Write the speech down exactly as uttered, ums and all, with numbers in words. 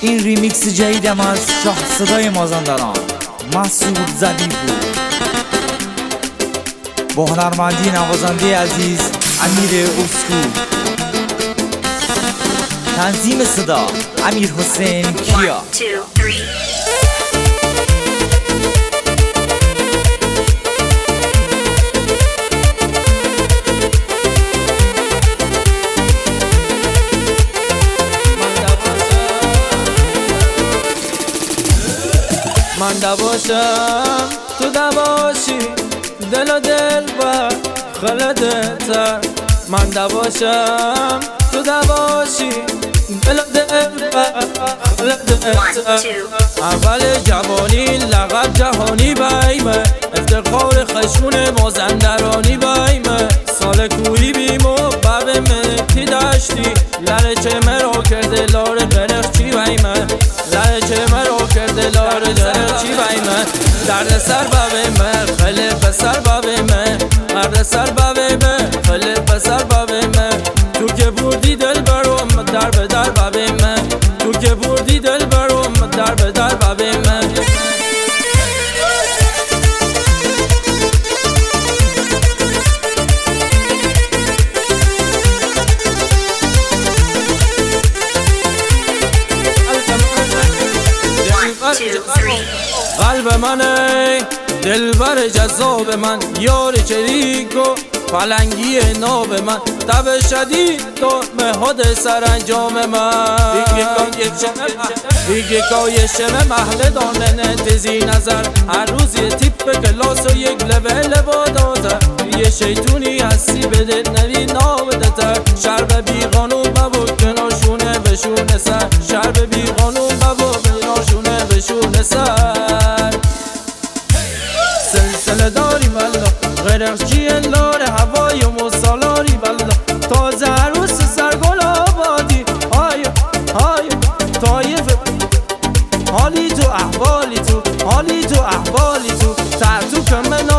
این ریمیکس جدیدم از شاه صدای مازندران مسعود ظریفو با هنرمندی نوازنده عزیز امیر اسکو، تنظیم صدا امیر حسین کیا. من دواشم تو دواشی دل و دل و خلدتر. من دواشم تو دواشی دل و دل و خلدتر. اول جوانی لقب جهانی بایمه، افتخار خشمون مازندرانی بایمه. سال کوی بیمو بب ملکی داشتی، لره چه مرا کرده لاره برخ چی بایمه. لره چه مرا کرده لاره برخ چی بایمه. درد سر بابه من خیلی پسر بابه من، مرد سر بابه من خیلی پسر بابه من. تو که بردی دل برم در به در بابه من، تو که بردی دل برم در به در بابه من. قلب منه دلبر جذاب من، یار چریک و پلنگی ناب من. تب شدید تو مهد سرانجام من. دیگه کای شمه محل دانه تزی نظر، هر روز یه تیپ کلاس و یک لبل با دازر. یه شیطونی هستی بده نوی نابده تر. شرب بی قانون بابو کناشونه بشونه سر، شرب بی قانون بابو کناشونه بشونه سر. سلسله داری والا غرقچی لاره هوای و مسالاری والا. تازه عروس سرگل آبادی های های طایف. حالی تو احوالی تو حالی تو احوالی تو ترتو کمه